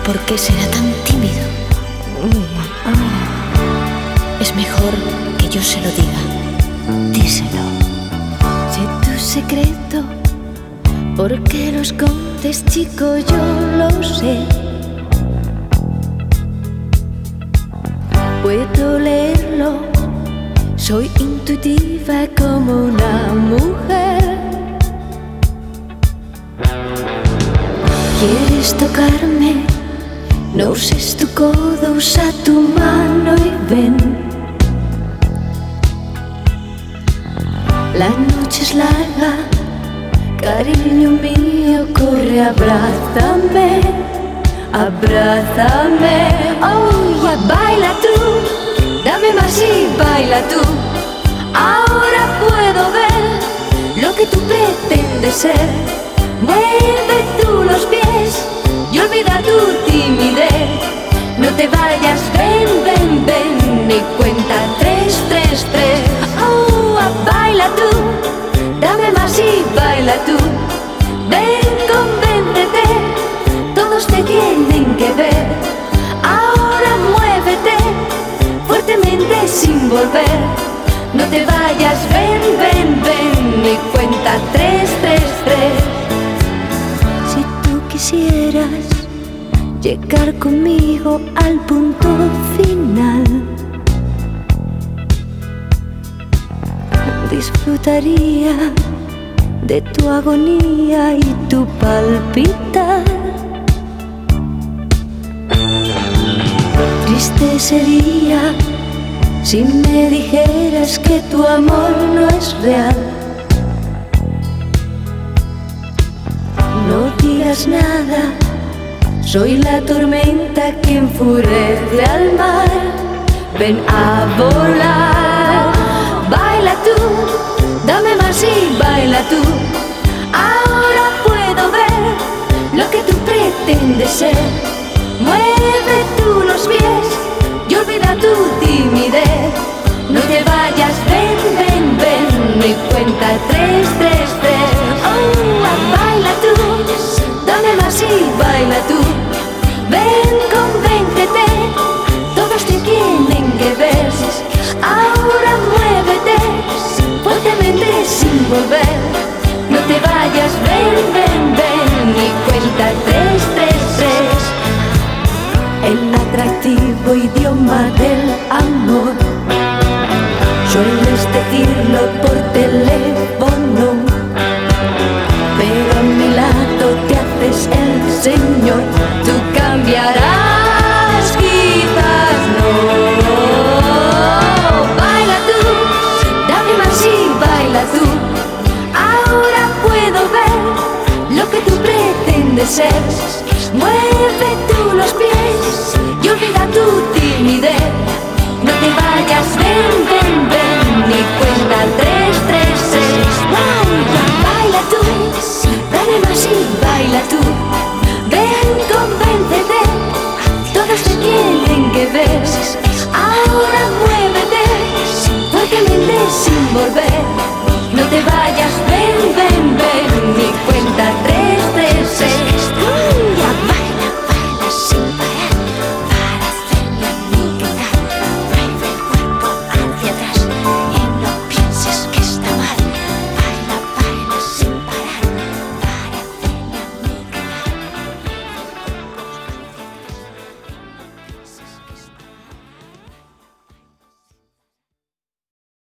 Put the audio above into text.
¿Por qué será tan tímido? Es mejor que yo se lo diga. Díselo. Sé tu secreto, porque lo escondes, chico, yo lo sé. Puedo leerlo, soy intuitiva como una mujer. ¿Quieres tocarme? No uses tu codo, usa tu mano y ven. La noche es larga, cariño mío, corre, abrázame, abrázame. Oh, ya baila tú, dame más y baila tú. Ahora puedo ver lo que tú pretendes ser. Mueve tú los pies y olvida tu timidez. No te vayas, ven, ven, ven y cuenta 3, 3, 3. Oh, baila tú, dame más y baila tú. Ven, convéncete, todos te tienen que ver. Ahora muévete, fuertemente sin volver. No te vayas, ven, ven, ven y cuenta 3, 3, 3. Quisieras llegar conmigo al punto final, disfrutaría de tu agonía y tu palpitar. Triste sería si me dijeras que tu amor no es real. No digas nada, soy la tormenta que enfurece al mar. Ven a volar, baila tú, dame más y baila tú. Ahora puedo ver lo que tú pretendes ser. Mueve tú los pies y olvida tu timidez. No te vayas, ven, ven, ven y cuenta 3, 3, 3. Oh, baila tú, dame más y baila tú. Ven, convéncete, todos te tienen que ver. Ahora muévete, fuertemente sin volver. No te vayas, ven, ven, ven y cuenta 3, 3, 3. El atractivo idioma del amor, sueles decirlo por teléfono, pero a mi lado te haces el señor. Tú cambiarás, quizás no. Baila tú, dame más y baila tú. Ahora puedo ver lo que tú pretendes ser.